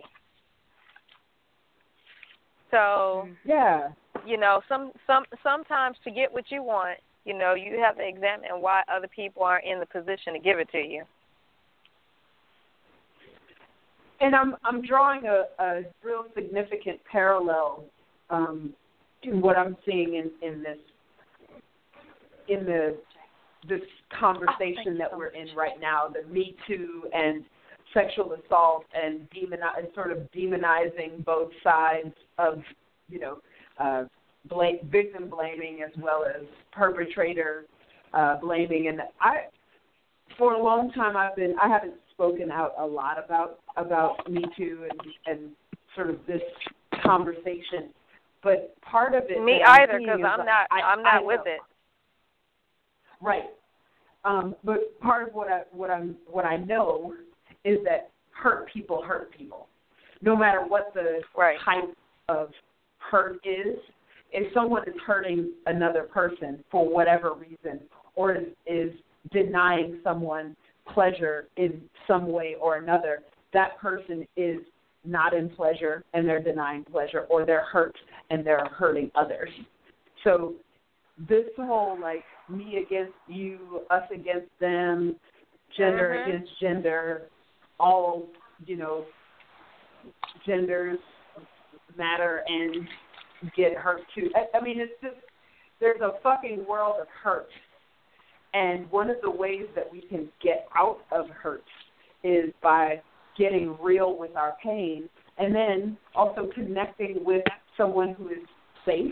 So, yeah, you know, some some sometimes to get what you want, you know, you have to examine why other people aren't in the position to give it to you. And I'm I'm drawing a, a real significant parallel um, in what I'm seeing in, in this in the this conversation that we're in right now, the Me Too and sexual assault and demoni- and sort of demonizing both sides of, you know, uh, blame, victim blaming as well as perpetrator uh, blaming. And I, for a long time, I've been I haven't spoken out a lot about about Me Too and and sort of this conversation. But part of it, me either, because I'm like, not, I, I'm not I with know. it. Right. Um, but part of what I what I'm what I know is that hurt people hurt people. No matter what the right. type of hurt is, if someone is hurting another person for whatever reason or is, is denying someone pleasure in some way or another, that person is not in pleasure and they're denying pleasure, or they're hurt and they're hurting others. So this whole, like, me against you, us against them, gender mm-hmm. against gender, all, you know, genders matter and get hurt too. I, I mean, it's just, there's a fucking world of hurt. And one of the ways that we can get out of hurt is by getting real with our pain, and then also connecting with someone who is safe,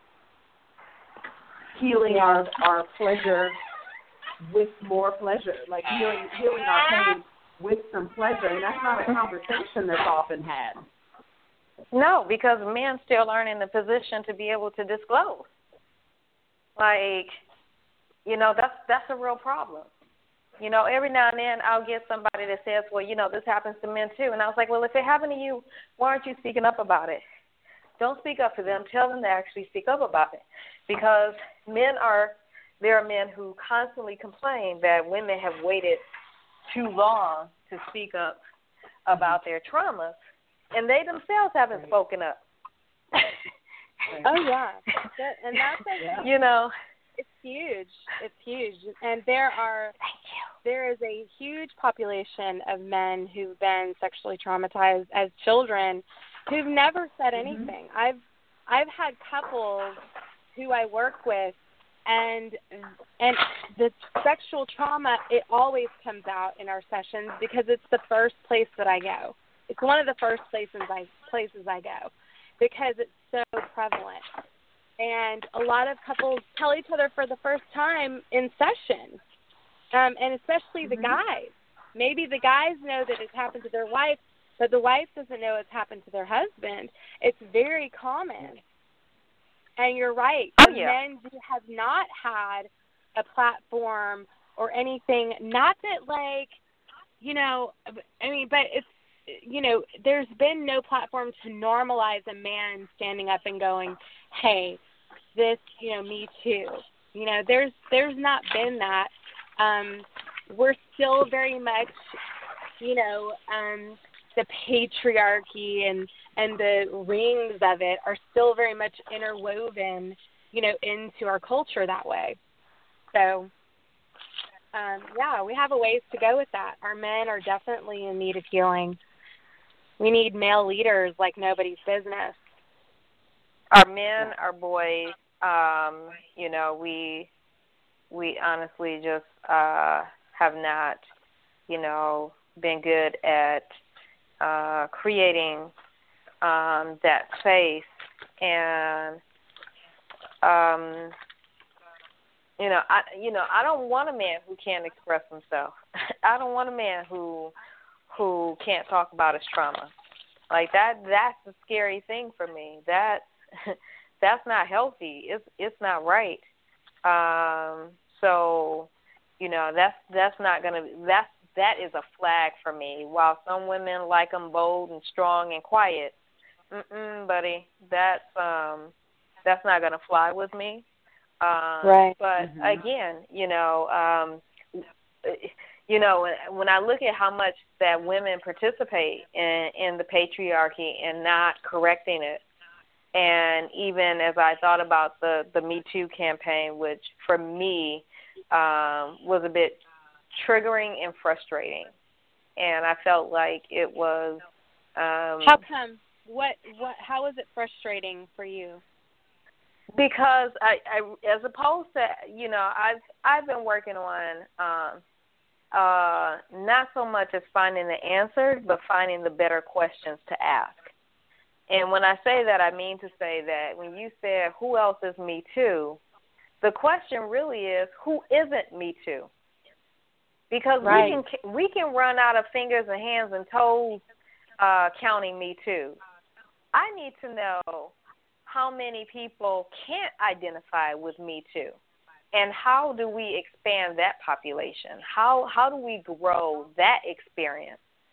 healing our, our pleasure with more pleasure, like healing, healing our pain with some pleasure. And that's not a conversation that's often had. No, because men still aren't in the position to be able to disclose. Like, you know, that's that's a real problem. You know, every now and then I'll get somebody that says, well, you know, this happens to men too. And I was like, well, if it happened to you, why aren't you speaking up about it? Don't speak up for them. Tell them to actually speak up about it. Because men are, there are men who constantly complain that women have waited too long to speak up about their traumas, and they themselves haven't Right. spoken up. Oh, yeah. That, and that's, a, Yeah. You know. it's huge. It's huge. And there are, there is a huge population of men who've been sexually traumatized as children who've never said anything. Mm-hmm. I've, I've had couples who I work with, and and the sexual trauma, it always comes out in our sessions because it's the first place that I go. It's one of the first places I places I go because it's so prevalent. And a lot of couples tell each other for the first time in session, um, and especially mm-hmm. the guys. Maybe the guys know that it's happened to their wife, but the wife doesn't know it's happened to their husband. It's very common. And you're right. Oh, yeah. Men do have not had a platform or anything. Not that, like, you know, I mean, but it's, you know, there's been no platform to normalize a man standing up and going, hey, this, you know, me too. You know, there's there's not been that. Um, we're still very much, you know, um, the patriarchy and, and the rings of it are still very much interwoven, you know, into our culture that way. So, um, yeah, we have a ways to go with that. Our men are definitely in need of healing. We need male leaders like nobody's business. Our men, our boys, um, you know, we we honestly just uh, have not, you know, been good at uh, creating um, that space. And, um, you know, I you know, I don't want a man who can't express himself. I don't want a man who who can't talk about his trauma. Like that that's the scary thing for me. That that's not healthy. It's it's not right. Um, so, you know, that's that's not gonna that's that is a flag for me. While some women like them bold and strong and quiet, mm-mm, buddy, that's um that's not gonna fly with me. Um, right. But mm-hmm. again, you know, um, you know, when I look at how much that women participate in, in the patriarchy and not correcting it, and even as I thought about the, the Me Too campaign, which for me um, was a bit triggering and frustrating, and I felt like it was. Um, how come? What? What? How was it frustrating for you? Because I, I, as opposed to, you know, I've I've been working on. Um, Uh, not so much as finding the answers, but finding the better questions to ask. And when I say that, I mean to say that when you said, who else is Me Too, the question really is, who isn't Me Too? Because right. we can we can run out of fingers and hands and toes uh, counting Me Too. I need to know how many people can't identify with Me Too. And how do we expand that population? How how do we grow that experience?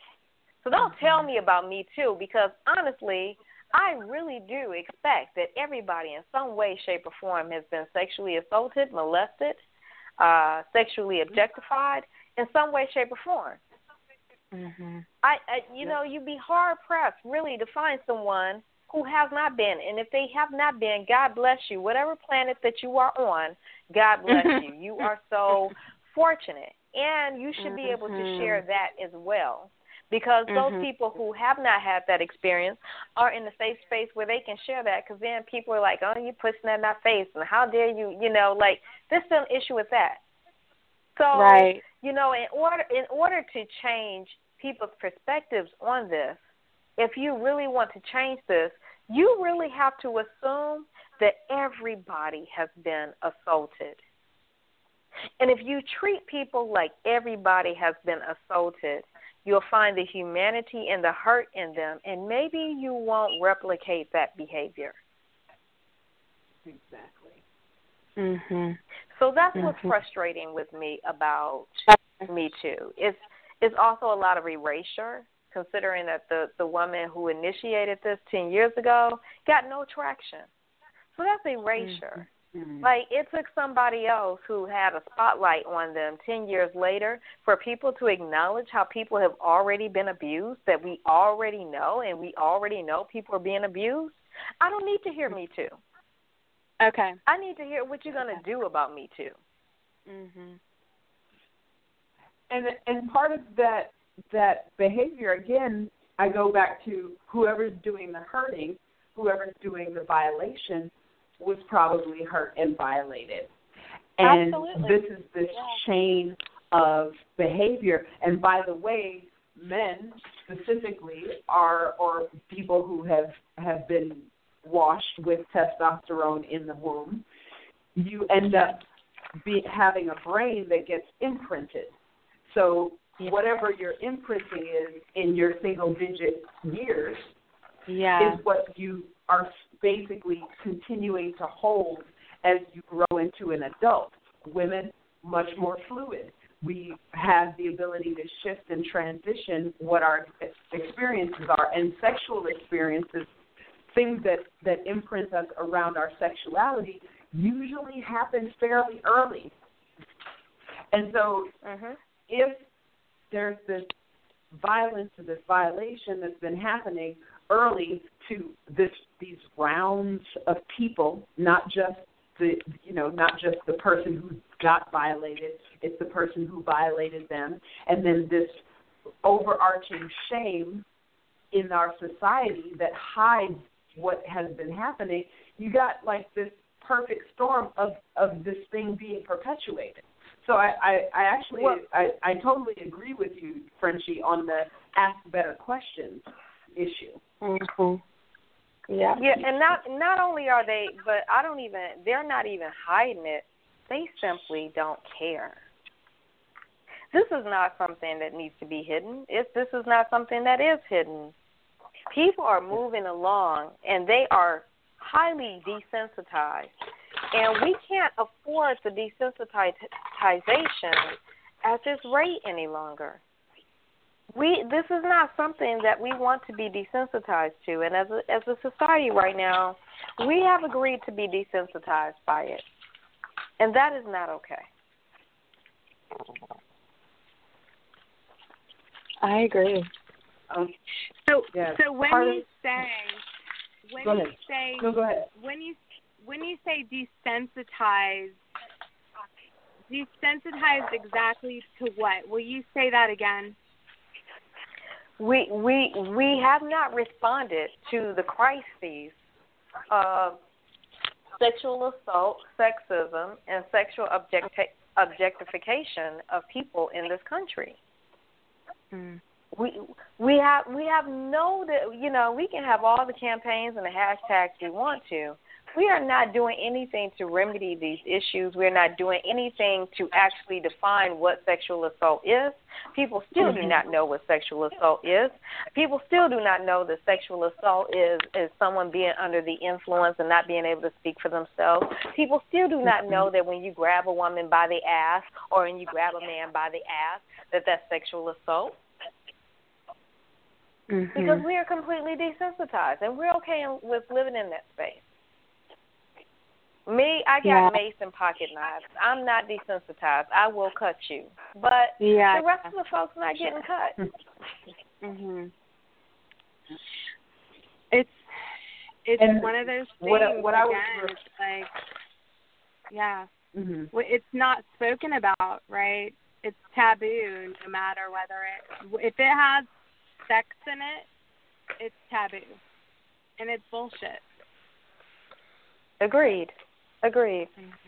So don't tell me about Me Too, because honestly, I really do expect that everybody in some way, shape, or form has been sexually assaulted, molested, uh, sexually objectified in some way, shape, or form. Mm-hmm. I, I, you know, you'd be hard pressed really to find someone who has not been, and if they have not been, God bless you. Whatever planet that you are on, God bless you. You are so fortunate, and you should be able to share that as well. Because those mm-hmm. people who have not had that experience are in a safe space where they can share that, because then people are like, oh, you're pushing that in my face, and how dare you, you know, like, there's still an issue with that. So, right. you know, in order in order to change people's perspectives on this, if you really want to change this, you really have to assume that everybody has been assaulted. And if you treat people like everybody has been assaulted, you'll find the humanity and the hurt in them, and maybe you won't replicate that behavior. Exactly. Mhm. So that's mm-hmm. what's frustrating with me about Me Too. It's it's also a lot of erasure, considering that the, the woman who initiated this ten years ago got no traction. So that's erasure. Mm-hmm. Like, it took somebody else who had a spotlight on them ten years later for people to acknowledge how people have already been abused, that we already know, and we already know people are being abused. I don't need to hear Me Too. Okay. I need to hear what you're going to do about Me Too. Mhm. And and part of that that behavior, again, I go back to whoever's doing the hurting, whoever's doing the violation was probably hurt and violated. And Absolutely. this is this yeah. chain of behavior. And by the way, men specifically are, or people who have, have been washed with testosterone in the womb, you end up be, having a brain that gets imprinted. So whatever your imprinting is in your single-digit years yeah. is what you are basically continuing to hold as you grow into an adult. Women, much more fluid. We have the ability to shift and transition what our experiences are. And sexual experiences, things that, that imprint us around our sexuality, usually happen fairly early. And so mm-hmm. if there's this violence or this violation that's been happening early to this these rounds of people, not just the you know not just the person who got violated, it's the person who violated them, and then this overarching shame in our society that hides what has been happening. You got like this perfect storm of, of this thing being perpetuated. So I, I, I actually well, I, I totally agree with you, Frenchie, on the ask better questions issue. Mhm. Yeah. Yeah, and not not only are they, but I don't even, they're not even hiding it. They simply don't care. This is not something that needs to be hidden. If this is not something that is hidden. People are moving along, and they are highly desensitized. And we can't afford the desensitization at this rate any longer. We this is not something that we want to be desensitized to, and as a, as a society right now, we have agreed to be desensitized by it, and that is not okay. I agree. Um, so yeah, so when you of, say when go you ahead. say no, go ahead. when you when you say desensitized, desensitized exactly to what? Will you say that again? We we we have not responded to the crises of sexual assault, sexism, and sexual objecti- objectification of people in this country. Mm. We we have we have no you know we can have all the campaigns and the hashtags we want to. We are not doing anything to remedy these issues. We're not doing anything to actually define what sexual assault is. People still do not know what sexual assault is. People still do not know that sexual assault is, is someone being under the influence and not being able to speak for themselves. People still do not know that when you grab a woman by the ass or when you grab a man by the ass, that that's sexual assault. Mm-hmm. because we are completely desensitized, and we're okay with living in that space. Me, I got yeah. mace and pocket knives. I'm not desensitized. I will cut you. But yeah. the rest of the folks not getting cut. Mhm. It's it's And one of those things. What, what I again, was it's like, yeah, mm-hmm. it's not spoken about, right? It's taboo, no matter whether it if it has sex in it, it's taboo, and it's bullshit. Agreed. Agreed. Mm-hmm.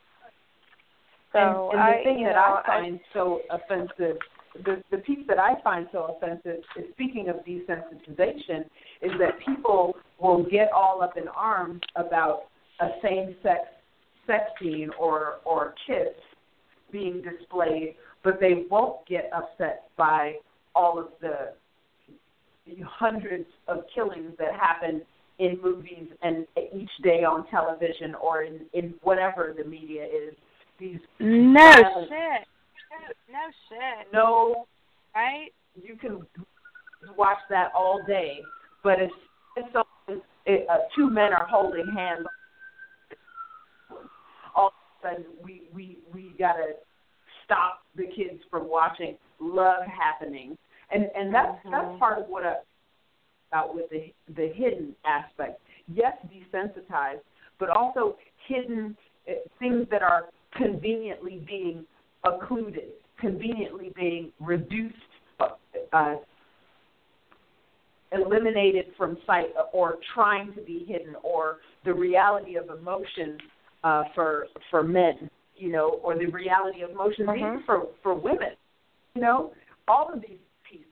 So and, and the I, thing you that know, I find I, so offensive, the, the piece that I find so offensive is, speaking of desensitization, is that people will get all up in arms about a same-sex sex scene or, or kiss being displayed, but they won't get upset by all of the hundreds of killings that happen in movies and each day on television or in, in whatever the media is. These no violent, shit. No shit. No, right? You can watch that all day, but as soon as it, uh, two men are holding hands, all of a sudden we we we gotta stop the kids from watching love happening, and and that's mm-hmm. that's part of what I about with the the hidden aspect. Yes, desensitized, but also hidden uh, things that are conveniently being occluded, conveniently being reduced, uh, eliminated from sight, or trying to be hidden, or the reality of emotion uh, for for men, you know, or the reality of emotion mm-hmm. even for, for women, you know, all of these pieces.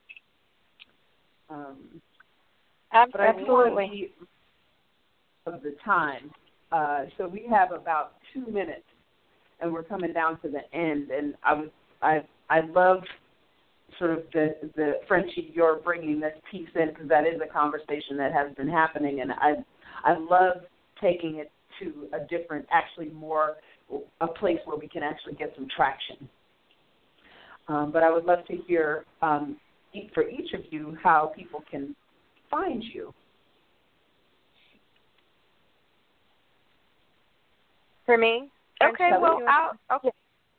Um, Absolutely. Of the time, uh, so we have about two minutes. And we're coming down to the end, and I was I I love sort of the the Frenchie, you're bringing this piece in, because that is a conversation that has been happening, and I I love taking it to a different, actually more a place where we can actually get some traction. Um, but I would love to hear um, for each of you how people can find you. For me. Okay, well, I'll, okay.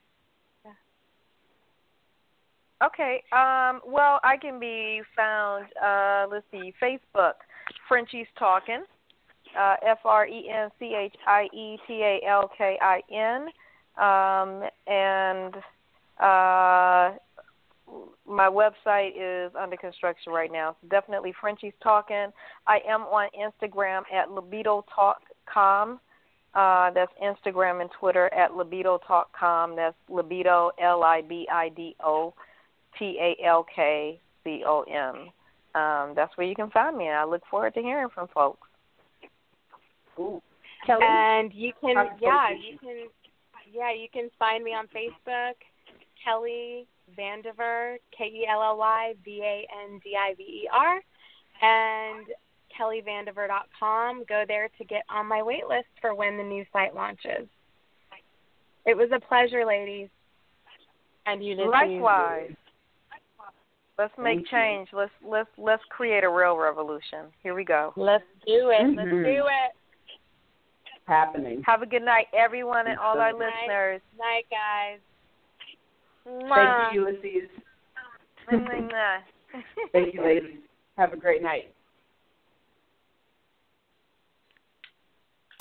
Okay, um, well, I can be found, uh, let's see, Facebook, Frenchie's Talking, uh, F R E N C H I E T A L K I N, um, and uh, my website is under construction right now, so definitely Frenchie's Talking. I am on Instagram at libido talk dot com. Uh, that's Instagram and Twitter at libido talk dot com. That's libido, L I B I D O T A L K C O M. Um, that's where you can find me, and I look forward to hearing from folks. Ooh. Kelly? And you can, yeah, you can, yeah, you can find me on Facebook, Kelly Vandiver, K E L L Y V A N D I V E R, and kelly vandiver dot com. Go there to get on my wait list for when the new site launches. It was a pleasure, ladies. And you did. Likewise. Let's make Thank change. You. Let's let's let's create a real revolution. Here we go. Let's do it. Mm-hmm. Let's do it. Happening. Have a good night, everyone, and all our night. listeners. Night, guys. Thank you, Ulysses. Thank you, ladies. Have a great night.